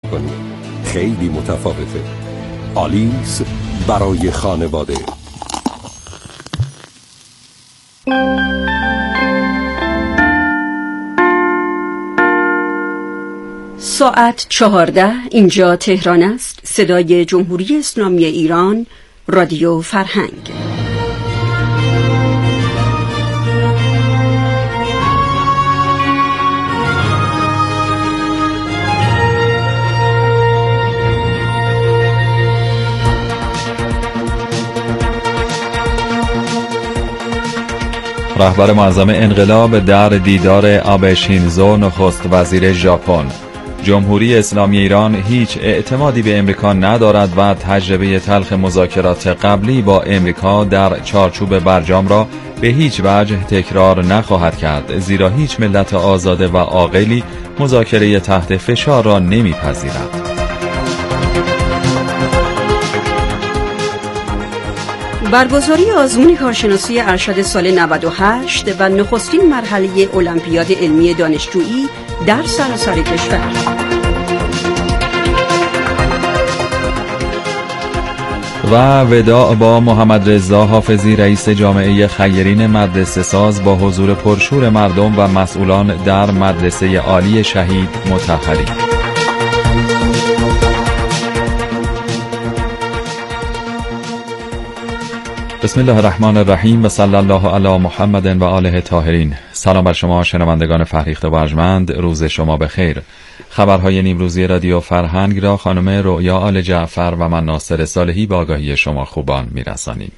کنید. خیلی متفاوته. آلیس برای خانواده. ساعت 14 اینجا تهران است. صدای جمهوری اسلامی ایران، رادیو فرهنگ. رهبر معظم انقلاب در دیدار آبه شینزو نخست وزیر ژاپن. جمهوری اسلامی ایران هیچ اعتمادی به امریکا ندارد و تجربه تلخ مذاکرات قبلی با امریکا در چارچوب برجام را به هیچ وجه تکرار نخواهد کرد، زیرا هیچ ملت آزاده و عاقلی مذاکره تحت فشار را نمیپذیرد. برگزاری آزمون کارشناسی ارشد سال 98 و نخستین مرحله المپیاد علمی دانشجویی در سراسر کشور. و وداع با محمد رضا حافظی رئیس جامعه خیرین مدرسه ساز با حضور پرشور مردم و مسئولان در مدرسه عالی شهید مطهری. بسم الله الرحمن الرحیم و صلی الله علی محمد و آله طاهرین. سلام بر شما شنوندگان فرهیخته و ارجمند، روز شما بخیر. خبرهای نیمروزی رادیو فرهنگ را خانم رؤیا آل جعفر و من ناصر صالحی به آگاهی شما خوبان میرسانیم.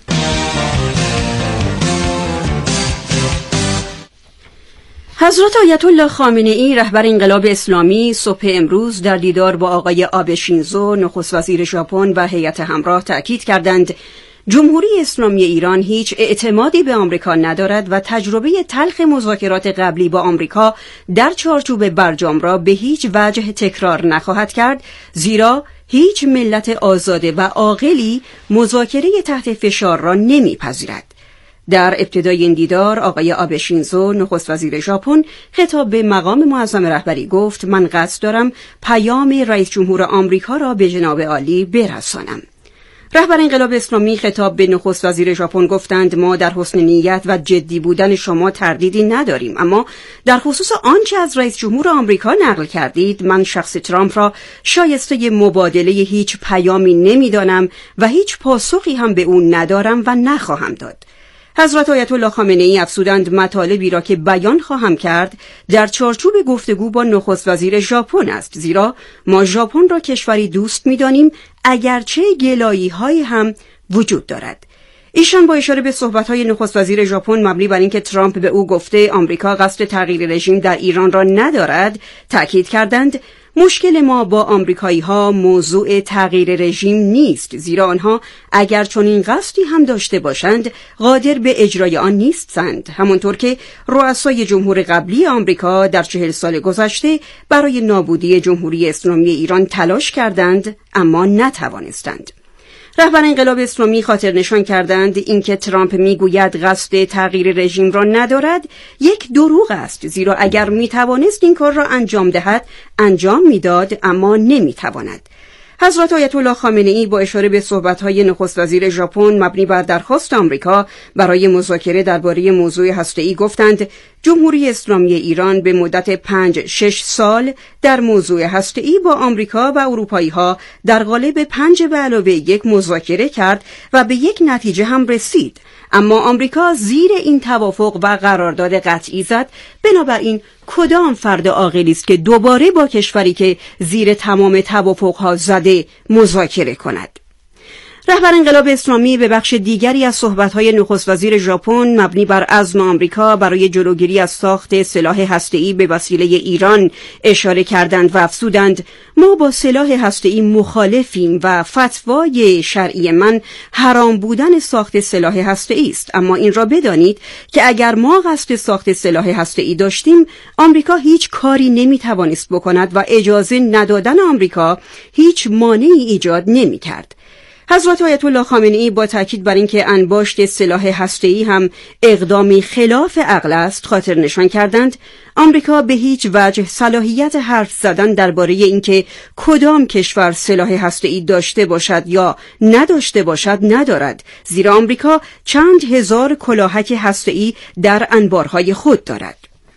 حضرت آیت الله خامنه ای رهبر انقلاب اسلامی صبح امروز در دیدار با آقای آبه شینزو نخست وزیر ژاپن و هیئت همراه تأکید کردند جمهوری اسلامی ایران هیچ اعتمادی به آمریکا ندارد و تجربه تلخ مذاکرات قبلی با آمریکا در چارچوب برجام را به هیچ وجه تکرار نخواهد کرد، زیرا هیچ ملت آزاده و عاقلی مذاکره تحت فشار را نمیپذیرد. در ابتدای این دیدار آقای آبه شینزو نخست وزیر ژاپن خطاب به مقام معظم رهبری گفت من قصد دارم پیام رئیس جمهور آمریکا را به جناب عالی برسانم. رهبر انقلاب اسلامی خطاب به نخست وزیر ژاپن گفتند ما در حسن نیت و جدی بودن شما تردیدی نداریم، اما در خصوص آنچه از رئیس جمهور آمریکا نقل کردید من شخص ترامپ را شایسته مبادله هیچ پیامی نمیدانم و هیچ پاسخی هم به او ندارم و نخواهم داد. حضرت آیت الله خامنه ای افزودند مطالبی را که بیان خواهم کرد در چارچوب گفتگو با نخست وزیر ژاپن است، زیرا ما ژاپن را کشوری دوست می‌دانیم اگرچه گلایی‌هایی هم وجود دارد. ایشان با اشاره به صحبت‌های نخست وزیر ژاپن مبنی بر اینکه ترامپ به او گفته آمریکا قصد تغییر رژیم در ایران را ندارد تأکید کردند مشکل ما با آمریکایی‌ها موضوع تغییر رژیم نیست، زیرا آنها اگر چنین قصدی هم داشته باشند قادر به اجرای آن نیستند، همانطور که رؤسای جمهور قبلی آمریکا در 40 سال گذشته برای نابودی جمهوری اسلامی ایران تلاش کردند اما نتوانستند. رهبر انقلاب اسلامی خاطر نشان کردند اینکه ترامپ میگوید قصد تغییر رژیم را ندارد یک دروغ است، زیرا اگر میتوانست این کار را انجام دهد انجام میداد، اما نمیتواند. حضرت آیت الله خامنه ای با اشاره به صحبت‌های نخست وزیر ژاپن مبنی بر درخواست آمریکا برای مذاکره درباره موضوع هسته‌ای گفتند جمهوری اسلامی ایران به مدت 5-6 سال در موضوع هسته‌ای با آمریکا و اروپایی‌ها در قالب 5+1 مذاکره کرد و به یک نتیجه هم رسید، اما آمریکا زیر این توافق و قرارداد قطعی زد. بنابراین کدام فرد عاقلی است که دوباره با کشوری که زیر تمام توافق‌ها زده مذاکره کند؟ رهبر انقلاب اسلامی به بخش دیگری از صحبت‌های نخست وزیر ژاپن مبنی بر عزم آمریکا برای جلوگیری از ساخت سلاح هسته‌ای به وسیله ایران اشاره کردند و افزودند ما با سلاح هسته‌ای مخالفیم و فتوای شرعی من حرام بودن ساخت سلاح هسته‌ای است، اما این را بدانید که اگر ما قصد ساخت سلاح هسته‌ای داشتیم آمریکا هیچ کاری نمی‌توانست بکند و اجازه ندادن آمریکا هیچ مانعی ایجاد نمی‌کرد. حضرت آیت الله خامنه‌ای با تاکید بر اینکه انباشت سلاح هسته‌ای هم اقدامی خلاف عقل است خاطر نشان کردند آمریکا به هیچ وجه صلاحیت حرف زدن درباره اینکه کدام کشور سلاح هسته‌ای داشته باشد یا نداشته باشد ندارد، زیرا آمریکا چند هزار کلاهک هسته‌ای در انبارهای خود دارد.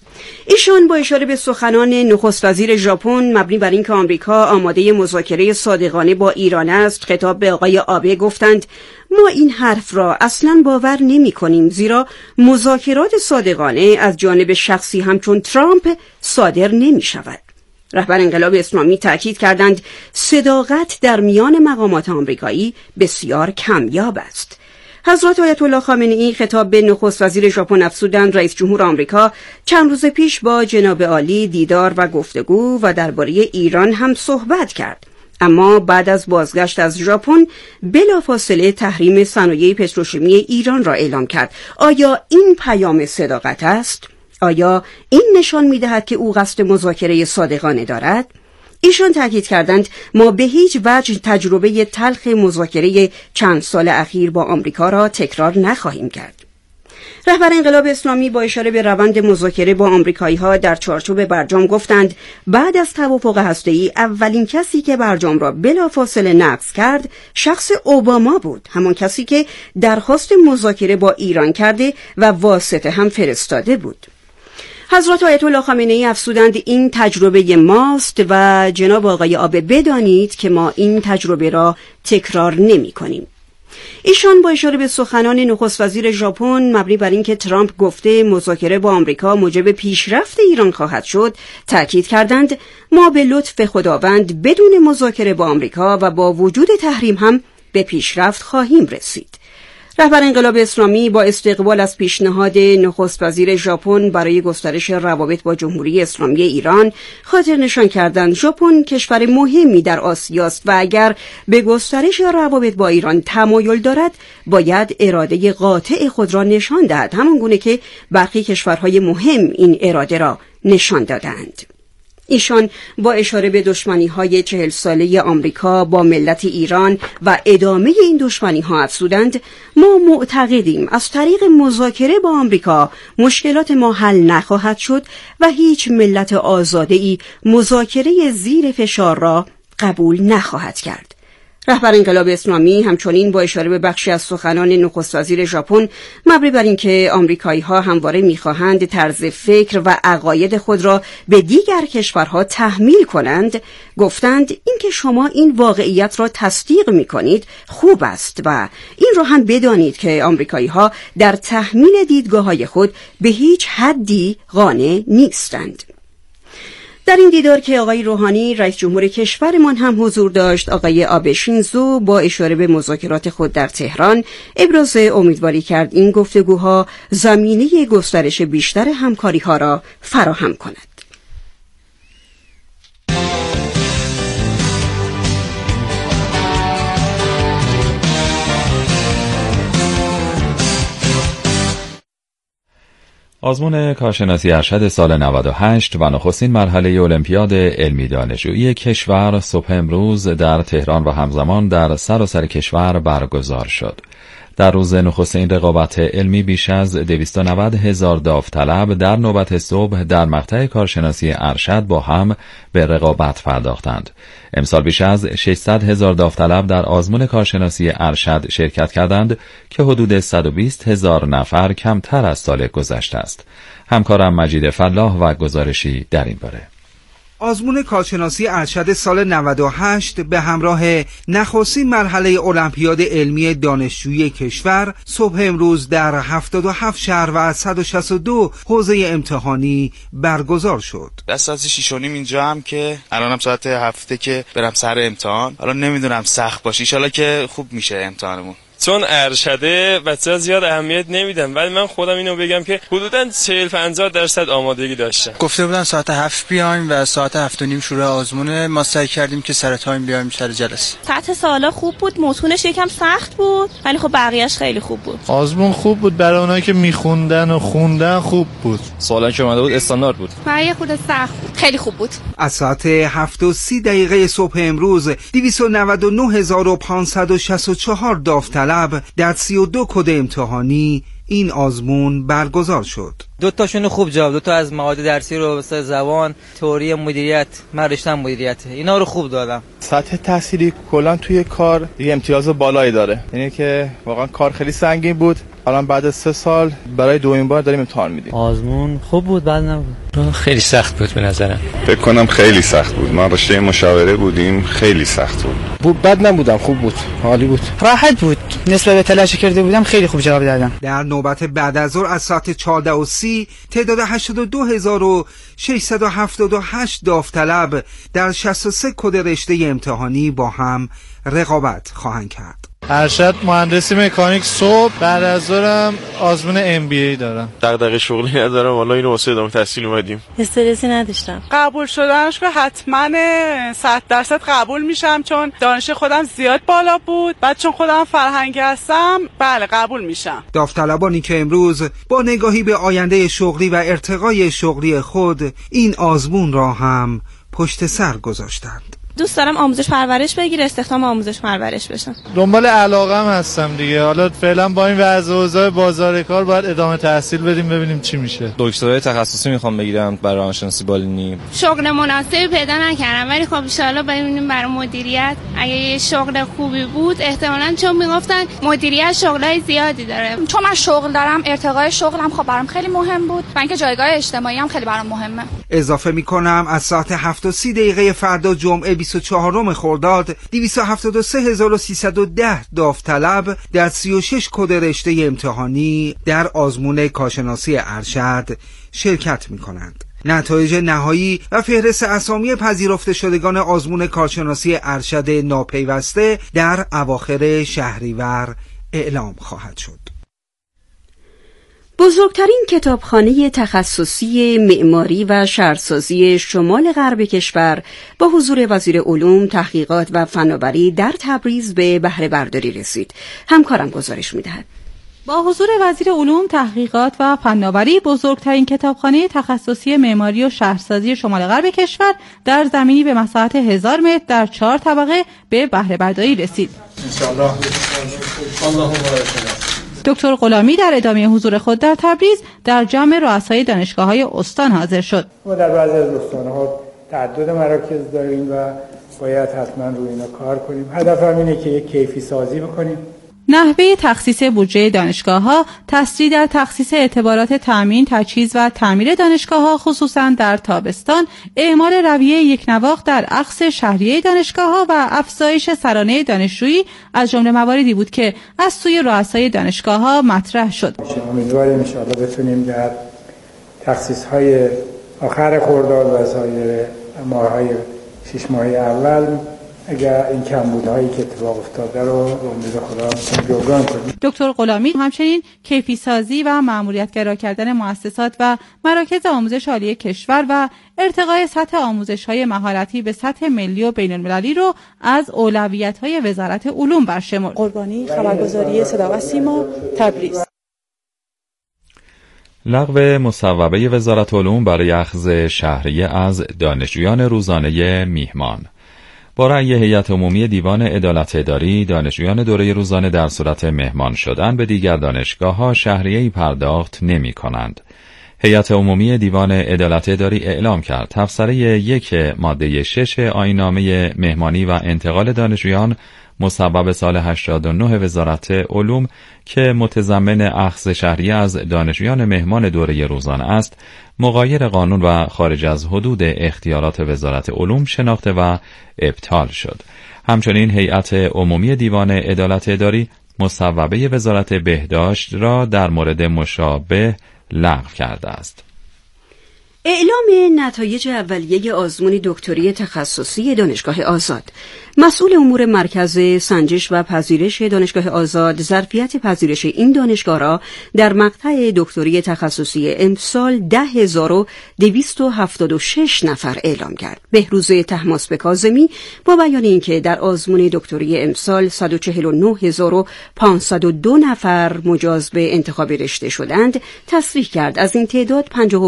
ایشان با اشاره به سخنان نخست وزیر ژاپن مبنی بر اینکه آمریکا آماده مذاکره صادقانه با ایران است خطاب به آقای آبه گفتند ما این حرف را اصلاً باور نمی کنیم، زیرا مذاکرات صادقانه از جانب شخصی همچون ترامپ صادر نمی شود. رهبر انقلاب اسلامی تأکید کردند صداقت در میان مقامات آمریکایی بسیار کمیاب است. حضرت آیت الله خامنه‌ای خطاب به نخست وزیر ژاپن افزودند رئیس جمهور آمریکا چند روز پیش با جناب عالی دیدار و گفتگو و درباره ایران هم صحبت کرد، اما بعد از بازگشت از ژاپن بلافاصله تحریم صنایع پتروشیمی ایران را اعلام کرد. آیا این پیام صداقت است؟ آیا این نشان می‌دهد که او قصد مذاکره صادقانه دارد؟ ایشان تاکید کردند ما به هیچ وجه تجربه تلخ مذاکره چند سال اخیر با آمریکا را تکرار نخواهیم کرد. رهبر انقلاب اسلامی با اشاره به روند مذاکره با آمریکایی‌ها در چارچوب برجام گفتند بعد از توافق هسته‌ای اولین کسی که برجام را بلافاصله نقض کرد شخص اوباما بود، همان کسی که درخواست مذاکره با ایران کرده و واسطه هم فرستاده بود. حضرت آیت الله خامنه‌ای افزودند این تجربه ماست و جناب آقای آبه بدانید که ما این تجربه را تکرار نمی کنیم. ایشان با اشاره به سخنان نخست وزیر ژاپن مبنی بر اینکه ترامپ گفته مذاکره با آمریکا موجب پیشرفت ایران خواهد شد تاکید کردند ما به لطف خداوند بدون مذاکره با آمریکا و با وجود تحریم هم به پیشرفت خواهیم رسید. رهبر انقلاب اسلامی با استقبال از پیشنهاد نخست وزیر ژاپن برای گسترش روابط با جمهوری اسلامی ایران خاطر نشان کردند ژاپن کشور مهمی در آسیاست و اگر به گسترش روابط با ایران تمایل دارد باید اراده قاطع خود را نشان دهد، همان گونه که برخی کشورهای مهم این اراده را نشان دادند. ایشان با اشاره به دشمنی‌های 40 ساله آمریکا با ملت ایران و ادامه این دشمنی‌ها افزودند ما معتقدیم از طریق مذاکره با آمریکا مشکلات ما حل نخواهد شد و هیچ ملت آزاده‌ای مذاکره زیر فشار را قبول نخواهد کرد. رهبر انقلاب اسلامی همچنین با اشاره به بخشی از سخنان نخست وزیر ژاپن مبنی بر اینکه آمریکایی‌ها همواره می‌خواهند طرز فکر و عقاید خود را به دیگر کشورها تحمیل کنند گفتند اینکه شما این واقعیت را تصدیق می‌کنید خوب است و این را هم بدانید که آمریکایی‌ها در تحمیل دیدگاه‌های خود به هیچ حدی قانع نیستند. در این دیدار که آقای روحانی رئیس جمهور کشورمان هم حضور داشت، آقای آبه شینزو با اشاره به مذاکرات خود در تهران ابراز امیدواری کرد این گفتگوها زمینه گسترش بیشتر همکاری‌ها را فراهم کند. آزمون کارشناسی ارشد سال 98 و نخستین مرحله المپیاد علمی دانشجویی کشور صبح امروز در تهران و همزمان در سراسر کشور برگزار شد. در روز نخستین رقابت علمی بیش از 290,000 داوطلب در نوبت صبح در مقطع کارشناسی ارشد با هم به رقابت پرداختند. امسال بیش از 600,000 داوطلب در آزمون کارشناسی ارشد شرکت کردند که حدود 120,000 نفر کمتر از سال گذشته است. همکارم مجید فلاح و گزارشی در این باره. آزمون کارشناسی ارشد سال 98 به همراه نخستین مرحله المپیاد علمی دانشجویی کشور صبح امروز در 77 شهر و 162 حوزه امتحانی برگزار شد. از ساعت 6:30 اینجا هم که الانم ساعت 7 که برم سر امتحان. حالا نمیدونم سخت باشه، ان شاءالله که خوب میشه امتحانمون. چون ارشده بچه‌ها زیاد اهمیت نمیدن، ولی من خودم اینو بگم که حدوداً 40-50% آمادگی داشتم. گفته بودن ساعت 7 بیایم و ساعت 7:30 شروع آزمونه. ما سعی کردیم که سر تایم بیایم سر جلسه. سطح سوالا خوب بود، متونش یکم سخت بود ولی خب بقیه‌اش خیلی خوب بود. آزمون خوب بود برای اونایی که میخوندن و خوندن، خوب بود. سوالا که اومده بود استاندارد بود. برای خود سخت بود. خیلی خوب بود. از ساعت 7:30 صبح امروز 299,564 داوطلب در 32 کد امتحانی این آزمون برگزار شد. 2 تاشون خوب جواب، 2 تا از مواد درسی رو مثل زبان، تئوری، مدیریت، من رشته‌ام مدیریت، اینا رو خوب دادم. سطح تحصیلی کلا توی کار یه امتیاز بالایی داره، یعنی که واقعا کار خیلی سنگین بود. الان بعد از 3 سال برای دومین بار داریم امتحان میدیم. آزمون خوب بود، بد نبود. خیلی سخت بود به نظرم. فکر کنم خیلی سخت بود. ما رشته مشاوره بودیم، خیلی سخت بود. بد نبودم، خوب بود، عالی بود، راحت بود. نسبت به تلاش کرده بودم خیلی خوب جواب دادم. در نوبت بعد از ظهر از ساعت 14:30 تعداد 82,678 داوطلب در 63 کد رشته امتحانی با هم رقابت خواهند کرد. ارشد مهندسی مکانیک صبح، بعد از ظهرم آزمون MBA دارم. دغدغه شغلی ندارم، حالا اینو واسه ادامه تحصیل اومدیم. استرسی نداشتم. قبول شدنش که حتما 100% قبول میشم، چون دانش خودم زیاد بالا بود. بعد چون خودم فرهنگی هستم، بله قبول میشم. داوطلبانی که امروز با نگاهی به آینده شغلی و ارتقای شغلی خود این آزمون را هم پشت سر گذاشتند. دوست دارم آموزش پرورش بگیره، استخدام آموزش پرورش بشم. دنبال علاقم هستم دیگه. حالا فعلا با این وضع و اوضاع بازار کار باید ادامه تحصیل بدیم ببینیم چی میشه. دکترای تخصصی میخوام بگیرم برای روانشناسی بالینی. شغل مناسبی پیدا نکردم، ولی خب ان شاءالله ببینیم برای مدیریت اگه یه شغل خوبی بود احتمالاً، چون میگفتن مدیریت شغلای زیادی داره. چون من شغل دارم، ارتقای شغلم خب برام خیلی مهم بود و اینکه جایگاه اجتماعی هم خیلی برام مهمه. اضافه میکنم از ساعت 7:30 فردا جمعه 24 خرداد 273,310 داوطلب در 36 کد رشته امتحانی در آزمون کارشناسی ارشد شرکت می‌کنند. نتایج نهایی و فهرست اسامی پذیرفته شدگان آزمون کارشناسی ارشد ناپیوسته در اواخر شهریور اعلام خواهد شد. بزرگترین کتابخانه تخصصی معماری و شهرسازی شمال غرب کشور با حضور وزیر علوم، تحقیقات و فناوری در تبریز به بهره برداری رسید. همکارم گزارش می‌دهد. با حضور وزیر علوم، تحقیقات و فناوری، بزرگترین کتابخانه تخصصی معماری و شهرسازی شمال غرب کشور در زمینی به مساحت 1000 متر در 4 طبقه به بهره برداری رسید. انشاءالله. دکتر غلامی در ادامه حضور خود در تبریز در جمع رؤسای دانشگاه‌های استان حاضر شد. ما در بعضی از استان‌ها تعدد مراکز داریم و باید حتما روی اینا کار کنیم. هدفم اینه که یک کیفی سازی بکنیم. نحوه تخصیص بودجه دانشگاه‌ها، تسریع در تخصیص اعتبارات تامین، تجهیز و تعمیر دانشگاه‌ها خصوصا در تابستان، اعمال رویه یکنواخت در اقص شهریه دانشگاه‌ها و افزایش سرانه دانشجویی از جمله مواردی بود که از سوی رؤسای دانشگاه‌ها مطرح شد. امیدواریم ان شاءالله بتونیم در تخصیص‌های آخر خرداد و سایر ماه‌های 6 ماه اول اگر این کمبودهایی که اتفاق افتاده رو امید خدا جبران کنیم. دکتر غلامی همچنین کیفی سازی و مأموریت‌گرا کردن مؤسسات و مراکز آموزش عالی کشور و ارتقای سطح آموزش‌های مهارتی به سطح ملی و بین‌المللی رو از اولویت‌های وزارت علوم برشمرد. قربانی، خبرگزاری صدا و سیما، تبریز. لغو مصوبه وزارت علوم برای اخذ شهریه از دانشجویان روزانه میهمان. با رأی هیئت عمومی دیوان عدالت اداری، دانشجویان دوره روزانه در صورت مهمان شدن به دیگر دانشگاه‌ها شهریه‌ای پرداخت نمی‌کنند. هیئت عمومی دیوان عدالت اداری اعلام کرد تفسیره 1 ماده 6 آیین‌نامه مهمانی و انتقال دانشجویان مصوب سال 89 وزارت علوم که متضمن اخذ شهریه از دانشجویان مهمان دوره روزانه است، مغایر قانون و خارج از حدود اختیارات وزارت علوم شناخته و ابطال شد. همچنین هیئت عمومی دیوان عدالت اداری مصوبه وزارت بهداشت را در مورد مشابه لغو کرده است. اعلام نتایج اولیه آزمون دکتری تخصصی دانشگاه آزاد. مسئول امور مرکز سنجش و پذیرش دانشگاه آزاد ظرفیت پذیرش این دانشگاه را در مقطع دکتری تخصصی امسال 10,276 نفر اعلام کرد. بهروز طهماسب کاظمی با بیان اینکه در آزمون دکتری امسال 149,502 نفر مجاز به انتخاب رشته شدند، تصریح کرد از این تعداد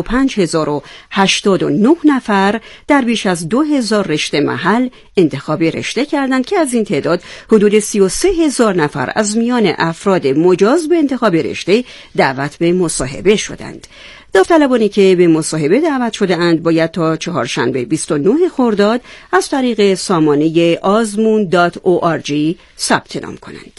55,089 نفر در بیش از 2,000 رشته محل انتخاب رشته کردند که از این تعداد حدود 33,000 نفر از میان افراد مجاز به انتخاب رشته دعوت به مصاحبه شدند. داوطلبانی که به مصاحبه دعوت شده اند باید تا چهارشنبه 29 خرداد از طریق سامانه azmun.org ثبت نام کنند.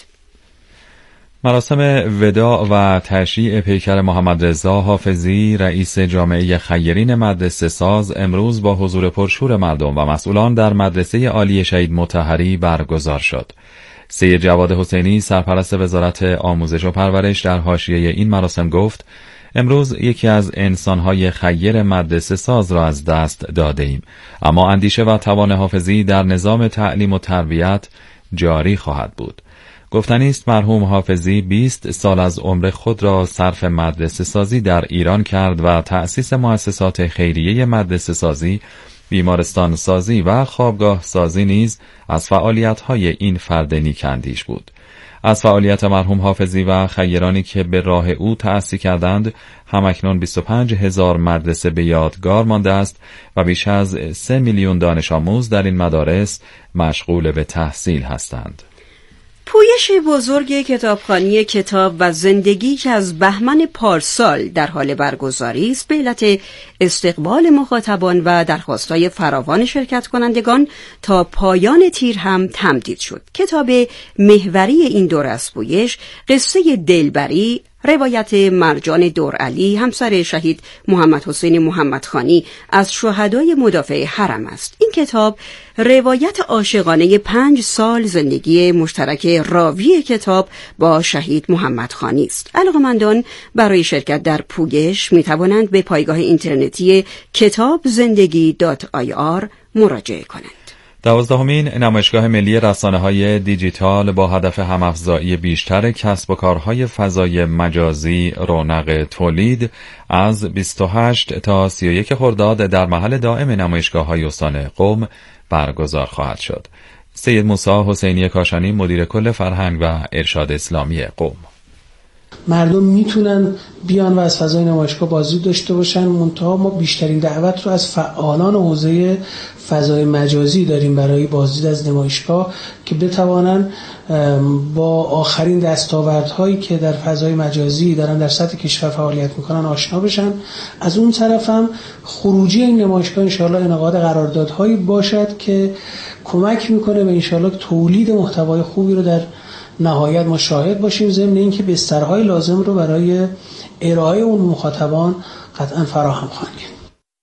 مراسم وداع و تشییع پیکر محمد رضا حافظی رئیس جامعه خیرین مدرسه ساز امروز با حضور پرشور مردم و مسئولان در مدرسه عالی شهید مطهری برگزار شد. سید جواد حسینی سرپرست وزارت آموزش و پرورش در حاشیه این مراسم گفت: امروز یکی از انسانهای خیر مدرسه ساز را از دست داده ایم، اما اندیشه و توان حافظی در نظام تعلیم و تربیت جاری خواهد بود. گفتنی است مرحوم حافظی 20 سال از عمر خود را صرف مدرسه سازی در ایران کرد و تأسیس مؤسسات خیریه مدرسه سازی، بیمارستان سازی و خوابگاه سازی نیز از فعالیت‌های این فرد نیک‌اندیش بود. از فعالیت مرحوم حافظی و خیرانی که به راه او تأسیس کردند، همکنون 25,000 مدرسه به یادگار مانده است و بیش از 3 میلیون دانش آموز در این مدارس مشغول به تحصیل هستند. پویش بزرگ کتابخوانی کتاب و زندگی که از بهمن پارسال در حال برگزاری است به علت استقبال مخاطبان و درخواست‌های فراوان شرکت کنندگان تا پایان تیر هم تمدید شد. کتاب محوری این دور از پویش قصه دلبری، روایت مرجان دورعلی همسر شهید محمد حسین محمدخانی از شهدای مدافع حرم است. این کتاب روایت عاشقانه 5 سال زندگی مشترک راوی کتاب با شهید محمدخانی است. علاقه‌مندان برای شرکت در پویش می توانند به پایگاه اینترنتی kitabzendegi.ir مراجعه کنند. 12مین نمایشگاه ملی رسانه‌های دیجیتال با هدف هم‌افزایی بیشتر کسب و کارهای فضای مجازی رونق تولید از 28 تا 31 خرداد در محل دائم نمایشگاه‌های استان قم برگزار خواهد شد. سید موسی حسینی کاشانی مدیر کل فرهنگ و ارشاد اسلامی قم: مردم میتونن بیان و از فضای نمایشگاه بازدید داشته باشن، منتها ما بیشترین دعوت رو از فعالان حوزه فضای مجازی داریم برای بازدید از نمایشگاه که بتوانن با آخرین دستاوردهایی که در فضای مجازی دارن در سطح کشور فعالیت میکنن آشنا بشن. از اون طرف هم خروجی این نمایشگاه انشاءالله انعقاد قراردادهایی باشد که کمک میکنه به انشاءالله تولید محتوای خوبی رو در نهایت ما شاهد باشیم، ضمن اینکه بسترهای لازم رو برای ارائه اون مخاطبان قطعا فراهم خواهیم کرد.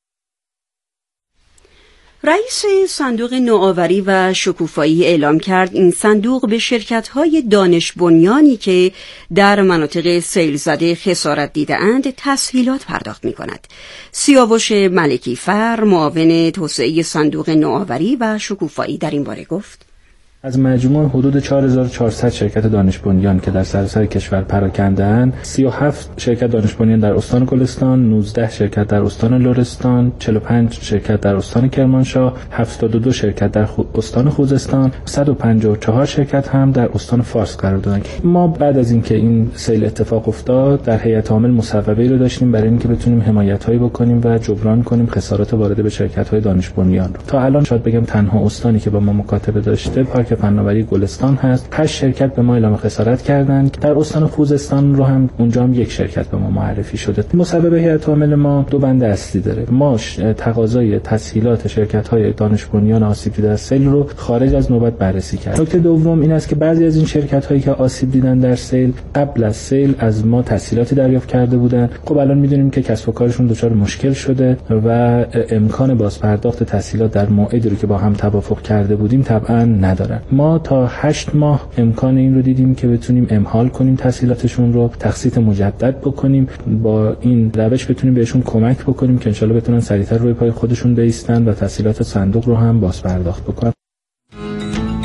رئیس صندوق نوآوری و شکوفایی اعلام کرد این صندوق به شرکت‌های دانش بنیانی که در مناطق سیل زده خسارت دیده‌اند تسهیلات پرداخت می‌کند. سیاوش ملکی فر معاون توسعه صندوق نوآوری و شکوفایی در این باره گفت: از مجموع حدود 4400 شرکت دانش بنیان که در سراسر کشور پراکنده‌اند، 37 شرکت دانش بنیان در استان گلستان، 19 شرکت در استان لرستان، 45 شرکت در استان کرمانشاه، 72 شرکت در استان خوزستان، 154 شرکت هم در استان فارس قرار دارند. ما بعد از اینکه این سیل اتفاق افتاد در هیئت عامل مصوبه‌ای رو داشتیم برای اینکه بتونیم حمایت‌هایی بکنیم و جبران کنیم خسارات وارده به شرکت‌های دانش بنیان رو. تا الان شاید بگم تنها استانی که با ما مکاتبه داشته پارک فناوری گلستان هست. 8 شرکت به ما اعلام خسارت کردند. در استان خوزستان رو هم اونجا هم 1 شرکت به ما معرفی شده. مصوبه هیئت عامل ما 2 بند اصلی داره. ما تقاضای تسهیلات شرکت‌های دانش بنیان آسیب دیده از سیل رو خارج از نوبت بررسی کرد. نکته دوم این است که بعضی از این شرکت‌هایی که آسیب دیدن در سیل قبل از سیل از ما تسهیلاتی دریافت کرده بودند. خب الان می‌دونیم که کسب و کارشون دچار مشکل شده و امکان بازپرداخت تسهیلات در موعدی رو که با هم توافق کرده بودیم طبعا ندارن. ما تا 8 ماه امکان این رو دیدیم که بتونیم امهال کنیم تسهیلاتشون رو، تقسیط مجدد بکنیم، با این روش بتونیم بهشون کمک بکنیم که انشالله بتونن سریعتر روی پای خودشون بایستن و تسهیلات صندوق رو هم باز پرداخت بکنن.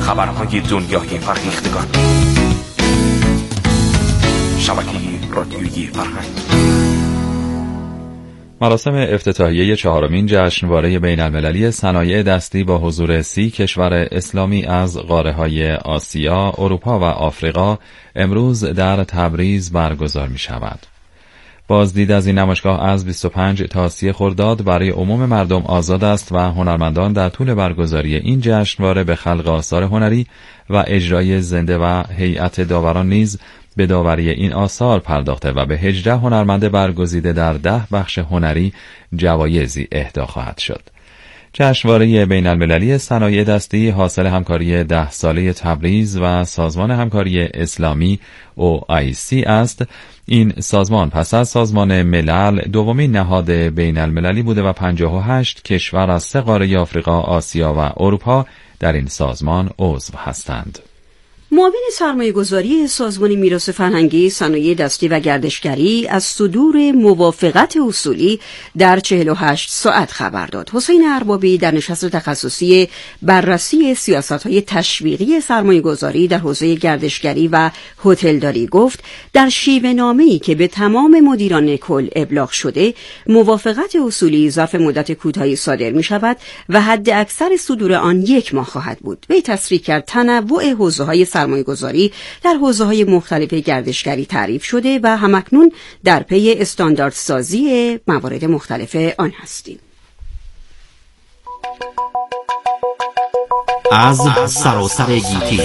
خبرهای دنیای فرهیختگان. شبکه رادیویی فرهنگ. مراسم افتتاحیه 4مین جشنواره بین‌المللی صنایع دستی با حضور 30 کشور اسلامی از قاره‌های آسیا، اروپا و آفریقا امروز در تبریز برگزار می‌شود. بازدید از این نمایشگاه از 25 تا 30 خرداد برای عموم مردم آزاد است و هنرمندان در طول برگزاری این جشنواره به خلق آثار هنری و اجرای زنده و هیئت داوران نیز به داوری این آثار پرداخته و به 18 هنرمند برگزیده در 10 بخش هنری جوایزی اهدا خواهد شد. جشنواره بین‌المللی صنایع دستی حاصل همکاری 10 ساله تبریز و سازمان همکاری اسلامی OIC است. این سازمان پس از سازمان ملل دومین نهاد بین‌المللی بوده و 58 کشور از 3 قاره آفریقا، آسیا و اروپا در این سازمان عضو هستند. معاون سرمایه‌گذاری سازمان میراث فرهنگی، صنایع دستی و گردشگری از صدور موافقت اصولی در 48 ساعت خبر داد. حسین اربابی در نشست تخصصی بررسی سیاست‌های تشویقی سرمایه‌گذاری در حوزه گردشگری و هتلداری گفت در شیوه‌نامه‌ای که به تمام مدیران کل ابلاغ شده، موافقت اصولی ظرف مدت کوتاهی صادر می‌شود و حد اکثر صدور آن 1 ماه خواهد بود. وی تصریح کرد تنوع حوزه‌های سرمایه‌گذاری در حوزه‌های مختلف گردشگری تعریف شده و همکنون در پی استانداردسازی موارد مختلف آن هستیم. از سراسر گیتی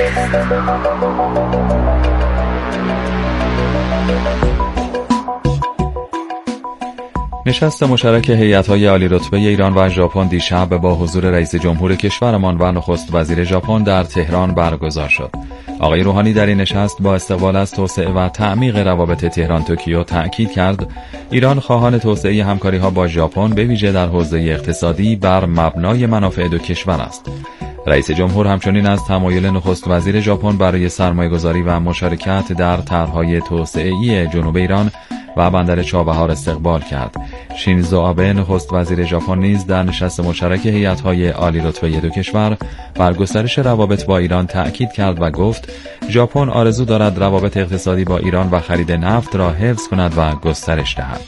نشست مشترک هیئت‌های عالی‌رتبه ایران و ژاپن دیشب با حضور رئیس جمهور کشورمان و نخست وزیر ژاپن در تهران برگزار شد. آقای روحانی در این نشست با استقبال از توسعه و تعمیق روابط تهران توکیو تأکید کرد ایران خواهان توسعه همکاری‌ها با ژاپن به ویژه در حوزه اقتصادی بر مبنای منافع دو کشور است. رئیس جمهور همچنین از تمایل نخست وزیر ژاپن برای سرمایه‌گذاری و مشارکت در طرح‌های توسعه‌ای جنوب ایران و بندر چابهار استقبال کرد. شینزو آبه نخست وزیر ژاپن نیز در نشست مشترک هیئت‌های عالی‌رتبه دو کشور بر گسترش روابط با ایران تأکید کرد و گفت ژاپن آرزو دارد روابط اقتصادی با ایران و خرید نفت را حفظ کند و گسترش دهد.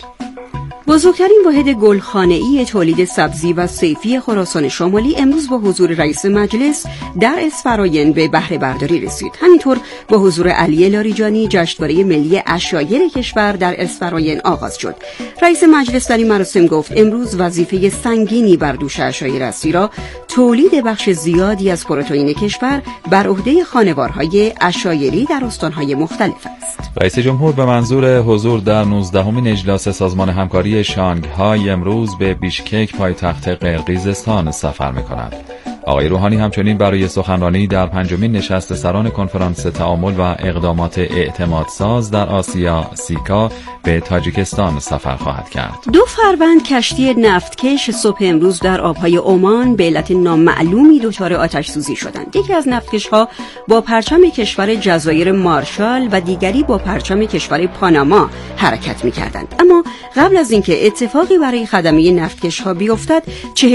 بزرگترین واحد گلخانه‌ای تولید سبزی و صیفی خراسان شمالی امروز با حضور رئیس مجلس در اسفراین به بهره برداری رسید. همینطور با حضور علی لاریجانی جشنواره ملی عشایر کشور در اسفراین آغاز شد. رئیس مجلس در این مراسم گفت امروز وظیفه سنگینی بر دوش عشایر است، زیرا تولید بخش زیادی از پروتئین کشور بر عهده خانوارهای عشایری در استانهای مختلف است. رئیس جمهور به منظور حضور در 19مین اجلاس سازمان همکاری شانگهای امروز به بیشکک پایتخت قرقیزستان سفر می‌کند. آقای روحانی همچنین برای سخنرانی در 5مین نشست سران کنفرانس تعامل و اقدامات اعتمادساز در آسیا سیکا به تاجیکستان سفر خواهد کرد. 2 فروند کشتی نفتکش صبح امروز در آبهای عمان به علت نامعلومی دچار آتش سوزی شدند. یکی از نفتکش‌ها با پرچم کشور جزایر مارشال و دیگری با پرچم کشور پاناما حرکت می‌کردند. اما قبل از اینکه اتفاقی برای خدمه نفتکش‌ها بیفتد،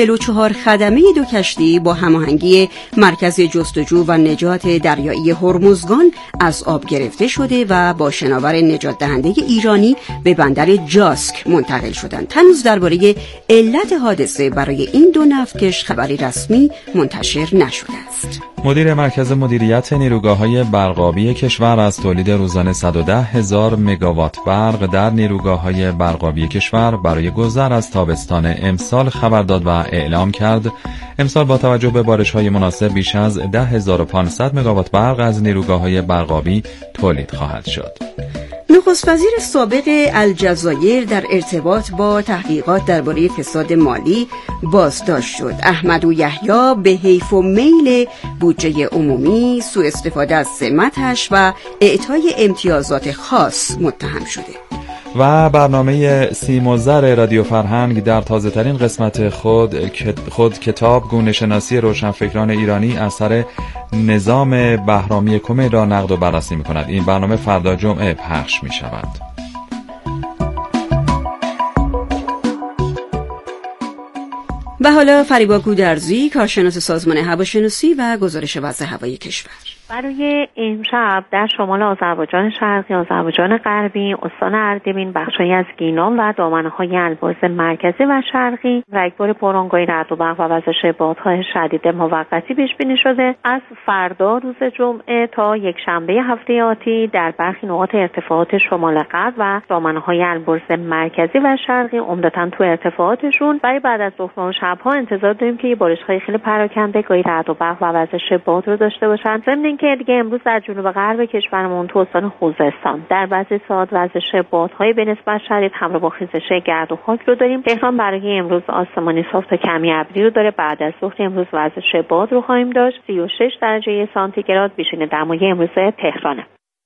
44 خدمه 2 کشتی با هماهنگی مرکز جستجو و نجات دریایی هرمزگان از آب گرفته شده و با شناور نجات دهنده ایرانی به بندر جاسک منتقل شدند. هنوز درباره علت حادثه برای این 2 نفتکش خبری رسمی منتشر نشده است. مدیر مرکز مدیریت نیروگاه‌های برقابی کشور از تولید روزانه 110,000 مگاوات برق در نیروگاه‌های برقابی کشور برای گذر از تابستان امسال خبر داد و اعلام کرد امسال با توجه به بارش‌های مناسب بیش از 10,500 مگاوات برق از نیروگاه‌های برقابی تولید خواهد شد. نخست وزیر سابق الجزایر در ارتباط با تحقیقات درباره فساد مالی بازداشت شد. احمدو یحیی به حیف و میل بودجه عمومی، سوء استفاده از سمتش و اعطای امتیازات خاص متهم شده. و برنامه سیم و زر رادیو فرهنگ در تازه ترین قسمت خود کتاب گونه‌شناسی روشنفکران ایرانی اثر نظام بهرامی کمیل را نقد و بررسی می کند. این برنامه فردا جمعه پخش می شود. و حالا فریبا گودرزی، کارشناس سازمان هواشناسی و گزارش وضع هوای کشور. برای امشب در شمال آذربایجان شرقی، آذربایجان غربی، استان اردبیل، بخشی از گیلان و دامنه‌های البرز مرکزی و شرقی رگبار باران‌های رعد و برق و وزش بادهای شدید موقتی پیش بینی شده. از فردا روز جمعه تا یک شنبه هفته آتی در برخی نقاط ارتفاعات شمال غرب و دامنه‌های البرز مرکزی و شرقی عمدتاً تو ارتفاعاتشون برای بعد از ظهر و شب‌ها انتظار داریم که بارش‌های خیلی پراکنده، گاهی رعد و برق و وزش باد رو داشته باشن. ضمن که دیگه امروز در جنوب غرب کشورمون تو استان خوزستان در بعضی ساعات وزش بادهای به نسبت شدید همراه با خیزش گرد و خاک رو داریم. تهران برای امروز آسمانی صاف تا کمی ابری رو داره. بعد از ظهر امروز وزش باد رو خواهیم داشت. 36 درجه سانتیگراد بیشتر دمای امروز تهرانه.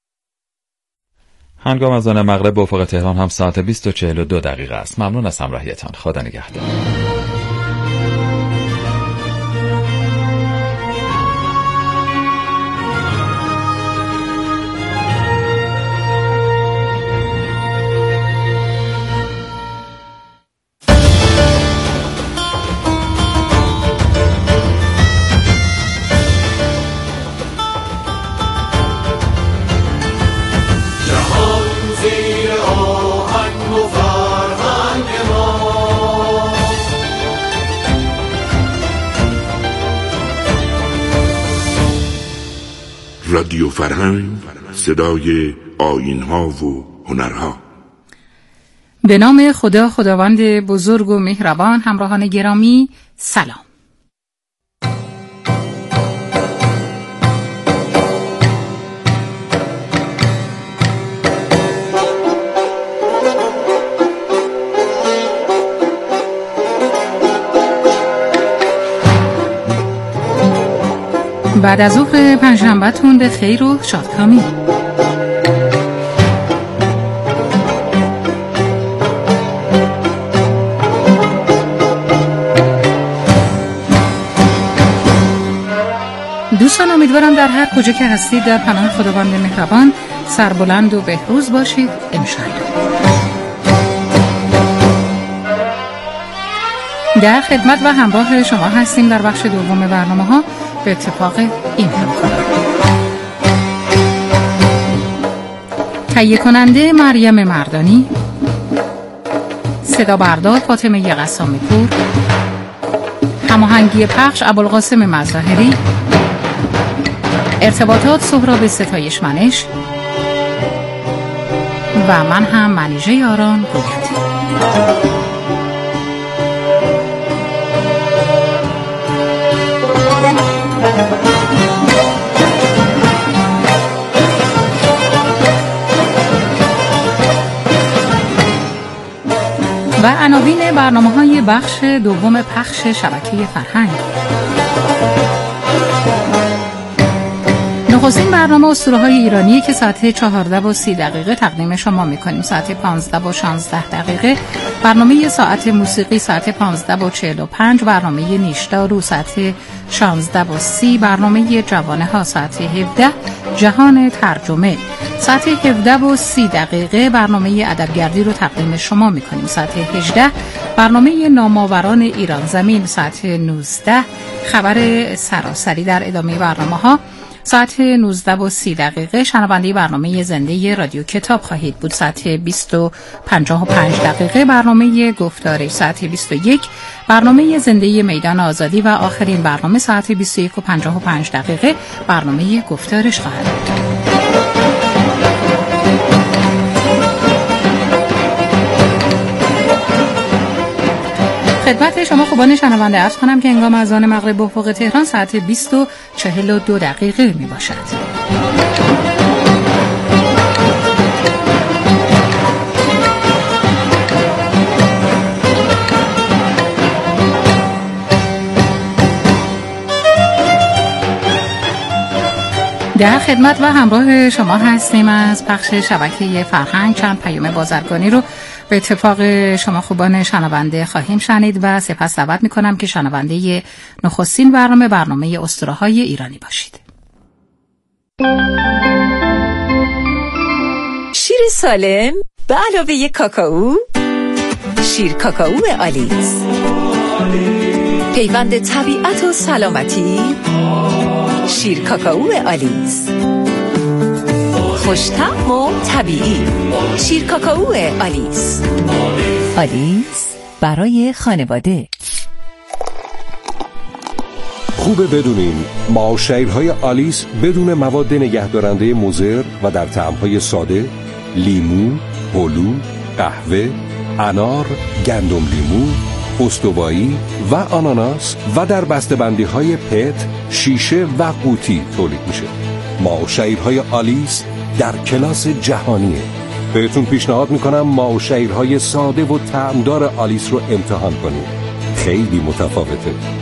هنگام اذان مغرب به افق تهران هم ساعت 20:42 است. ممنون از همراهیتان. خدا نگهدار. رادیو فرهنگ، صدای آیین‌ها و هنرها. به نام خدا، خداوند بزرگ و مهربان. همراهان گرامی سلام. بعد از ظهر پنجشنبه‌تون به خیر و شادکامی. دوستان، امیدوارم در هر کجا که هستید در پناه خداوند مهربان سربلند و بهروز باشید انشاءالله. در خدمت و همراه شما هستیم در بخش دوم برنامه‌ها به اتفاق این همکار. تهیه کننده مریم مردانی، صدا بردار فاطمه قسامی پور، هماهنگی پخش ابوالقاسم مظاهری، ارتباطات سهراب ستایش منش و من هم منیژه یاران گوید. و عناوین برنامه‌های بخش دوم پخش شبکه فرهنگ. نخستین برنامه اسطوره‌های ایرانی که ساعت 14:30 تقدیم شما می‌کنیم. ساعت 15:16 برنامه ساعت موسیقی، ساعت 15:45 برنامه نیشدارو، ساعت 16:30 برنامه جوانه‌ها، ساعت 17 جهان ترجمه، ساعت 17:30 برنامه ادبیاتی رو تقدیم شما می‌کنیم. ساعت 18 برنامه نامآوران ایران زمین، ساعت 19 خبر سراسری در ادامه برنامه‌ها. ساعت 19:30 شنونده برنامه زنده رادیو کتاب خواهید بود. ساعت 20:55 برنامه گفتارش، ساعت 21 برنامه زنده میدان آزادی و آخرین برنامه ساعت 21:55 برنامه گفتارش خواهد بود. خدمت شما خوبان شنونده عرض کنم که هنگام اذان مغرب به افق تهران ساعت 20:42 می باشد. در خدمت و همراه شما هستیم از پخش شبکه فرهنگ. چند پیام بازرگانی رو به اتفاق شما خوبان شنونده خواهیم شنید و سپس دعوت می‌کنم که شنونده نخستین برنامه اسطوره‌های ایرانی باشید. شیر سالم به علاوه کاکائو، شیر کاکائو آلیس. پیوند طبیعت و سلامتی، شیر کاکائو آلیس. خوش‌طعم و طبیعی، شیر کاکائو آلیس. آلیس برای خانواده. خوبه بدونین معاشرهای آلیس بدون مواد نگهدارنده مضر و در طعم‌های ساده، لیمو، هلو، قهوه، انار، گندم لیمو، استوایی و آناناس و در بسته‌بندی‌های پت، شیشه و قوطی تولید میشه. معاشرهای آلیس در کلاس جهانیه. بهتون پیشنهاد میکنم معاشرهای ساده و طعمدار آلیس رو امتحان کنید. خیلی متفاوته.